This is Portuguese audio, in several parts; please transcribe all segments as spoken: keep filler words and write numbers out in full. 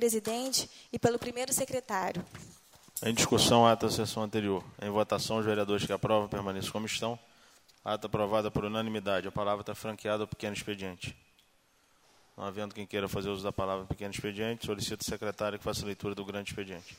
presidente e pelo primeiro secretário. Em discussão, ata da sessão anterior. Em votação, os vereadores que aprovam permaneçam como estão. Ata aprovada por unanimidade. A palavra está franqueada ao pequeno expediente. Não havendo quem queira fazer uso da palavra pequeno expediente, solicito ao secretário que faça a leitura do grande expediente.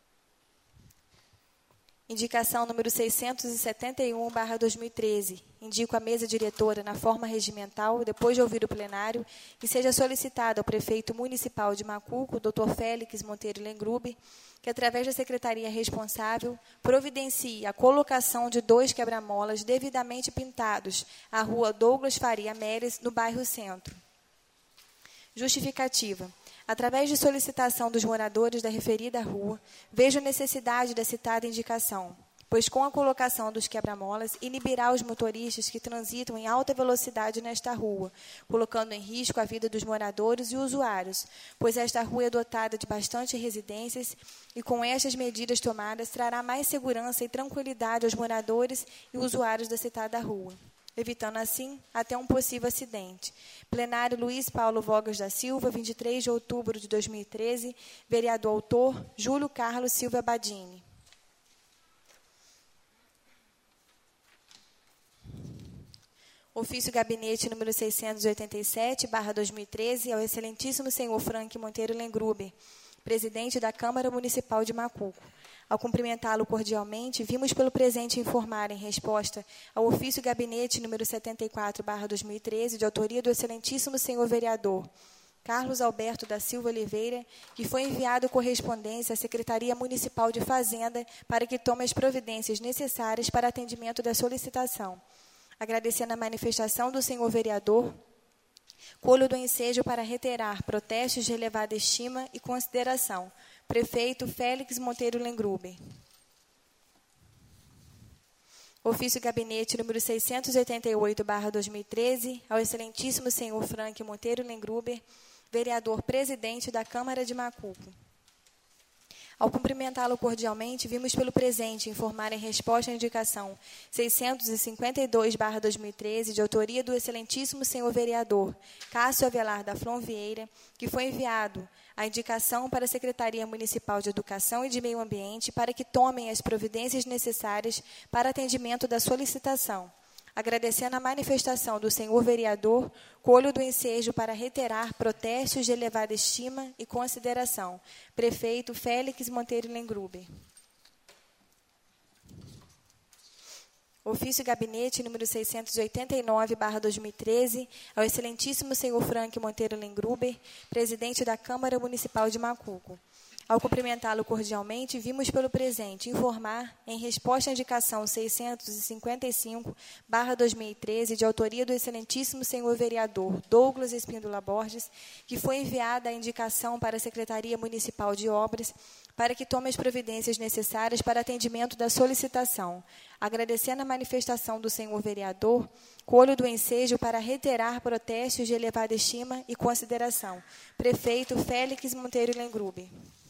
Indicação número seiscentos e setenta e um, barra dois mil e treze. Indico a mesa diretora na forma regimental, depois de ouvir o plenário, e seja solicitado ao prefeito municipal de Macuco, doutor Félix Monteiro Lengrube, que, através da secretaria responsável, providencie a colocação de dois quebra-molas devidamente pintados à rua Douglas Faria Meres, no bairro Centro. Justificativa. Através de solicitação dos moradores da referida rua, vejo a necessidade da citada indicação, pois com a colocação dos quebra-molas inibirá os motoristas que transitam em alta velocidade nesta rua, colocando em risco a vida dos moradores e usuários, pois esta rua é dotada de bastante residências e com estas medidas tomadas trará mais segurança e tranquilidade aos moradores e usuários da citada rua, evitando assim até um possível acidente. Plenário Luiz Paulo Vogas da Silva, vinte e três de outubro de dois mil e treze. Vereador autor, Júlio Carlos Silva Badini. Ofício Gabinete número seiscentos e oitenta e sete, barra dois mil e treze, ao excelentíssimo senhor Frank Monteiro Lengrube, presidente da Câmara Municipal de Macuco. Ao cumprimentá-lo cordialmente, vimos pelo presente informar, em resposta ao ofício Gabinete número setenta e quatro, barra dois mil e treze, de autoria do excelentíssimo senhor vereador Carlos Alberto da Silva Oliveira, que foi enviado correspondência à Secretaria Municipal de Fazenda para que tome as providências necessárias para atendimento da solicitação. Agradecendo a manifestação do senhor vereador, colho do ensejo para reiterar protestos de elevada estima e consideração. Prefeito Félix Monteiro Lengrube. Ofício Gabinete número seiscentos e oitenta e oito, barra dois mil e treze, ao excelentíssimo senhor Frank Monteiro Lengrube, vereador presidente da Câmara de Macuco. Ao cumprimentá-lo cordialmente, vimos pelo presente informar em resposta à indicação seiscentos e cinquenta e dois, barra dois mil e treze, de autoria do excelentíssimo senhor vereador Cássio Avelar da Flon Vieira, que foi enviado a indicação para a Secretaria Municipal de Educação e de Meio Ambiente para que tomem as providências necessárias para atendimento da solicitação. Agradecendo a manifestação do senhor vereador, colho do ensejo para reiterar protestos de elevada estima e consideração. Prefeito Félix Monteiro Lengrube. Ofício Gabinete número seiscentos e oitenta e nove, barra dois mil e treze, ao excelentíssimo senhor Frank Monteiro Lengrube, presidente da Câmara Municipal de Macuco. Ao cumprimentá-lo cordialmente, vimos pelo presente informar, em resposta à indicação seiscentos e cinquenta e cinco, barra dois mil e treze, de autoria do excelentíssimo senhor vereador Douglas Espíndola Borges, que foi enviada a indicação para a Secretaria Municipal de Obras para que tome as providências necessárias para atendimento da solicitação. Agradecendo a manifestação do senhor vereador, colho do ensejo para reiterar protestos de elevada estima e consideração. Prefeito Félix Monteiro Lengrube.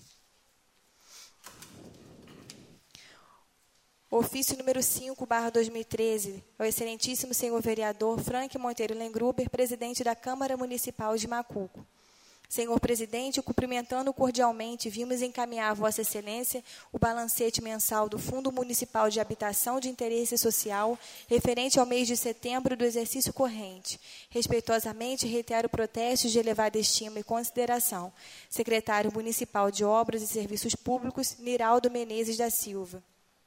Ofício número cinco, barra dois mil e treze, ao excelentíssimo senhor vereador Frank Monteiro Lengruber, presidente da Câmara Municipal de Macuco. Senhor presidente, cumprimentando cordialmente, vimos encaminhar a Vossa Excelência o balancete mensal do Fundo Municipal de Habitação de Interesse Social, referente ao mês de setembro do exercício corrente. Respeitosamente, reitero protestos de elevada estima e consideração. Secretário Municipal de Obras e Serviços Públicos, Niraldo Menezes da Silva.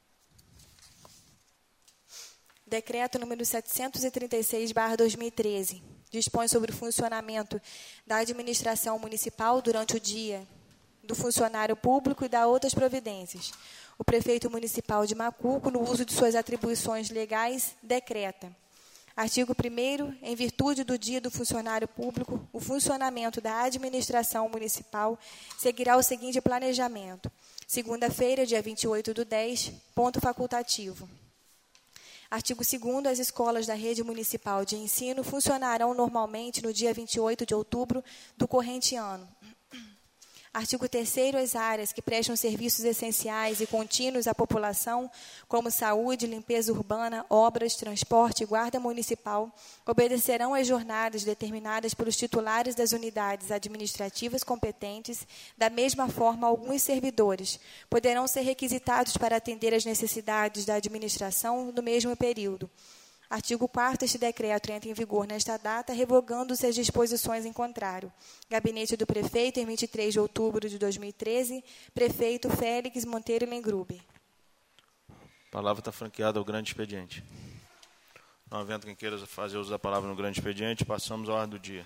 Decreto número setecentos e trinta e seis, barra dois mil e treze. Dispõe sobre o funcionamento da administração municipal durante o dia do funcionário público e dá outras providências. O prefeito municipal de Macuco, no uso de suas atribuições legais, decreta. Artigo primeiro, em virtude do dia do funcionário público, o funcionamento da administração municipal seguirá o seguinte planejamento. Segunda-feira, dia vinte e oito do dez, ponto facultativo. Artigo segundo, as escolas da rede municipal de ensino funcionarão normalmente no dia vinte e oito de outubro do corrente ano. Artigo terceiro, as áreas que prestam serviços essenciais e contínuos à população, como saúde, limpeza urbana, obras, transporte e guarda municipal, obedecerão às jornadas determinadas pelos titulares das unidades administrativas competentes. Da mesma forma, alguns servidores poderão ser requisitados para atender às necessidades da administração no mesmo período. Artigo quarto, este decreto entra em vigor nesta data, revogando-se as disposições em contrário. Gabinete do Prefeito, em vinte e três de outubro de dois mil e treze. Prefeito Félix Monteiro Lengruber. A palavra está franqueada ao grande expediente. Não havendo quem queira fazer uso da palavra no grande expediente, passamos à ordem do dia.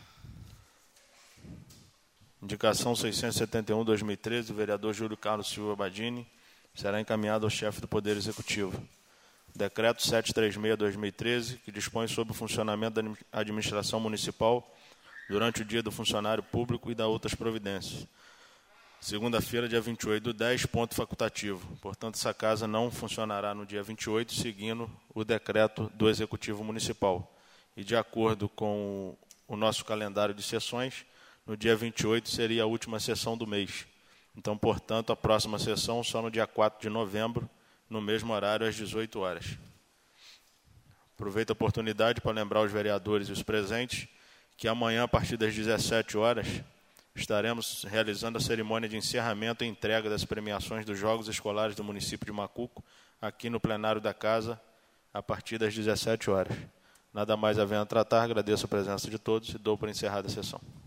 Indicação seiscentos e setenta e um, dois mil e treze, do vereador Júlio Carlos Silva Badini, será encaminhado ao chefe do Poder Executivo. Decreto setecentos e trinta e seis, dois mil e treze, que dispõe sobre o funcionamento da administração municipal durante o dia do funcionário público e da outras providências. Segunda-feira, dia vinte e oito do dez, ponto facultativo. Portanto, essa casa não funcionará no dia vinte e oito, seguindo o decreto do Executivo Municipal. E, de acordo com o nosso calendário de sessões, no dia vinte e oito seria a última sessão do mês. Então, portanto, a próxima sessão só no dia quatro de novembro, no mesmo horário, às dezoito horas. Aproveito a oportunidade para lembrar os vereadores e os presentes que amanhã, a partir das dezessete horas, estaremos realizando a cerimônia de encerramento e entrega das premiações dos Jogos Escolares do município de Macuco, aqui no plenário da Casa, a partir das dezessete horas. Nada mais havendo a tratar, agradeço a presença de todos e dou por encerrada a sessão.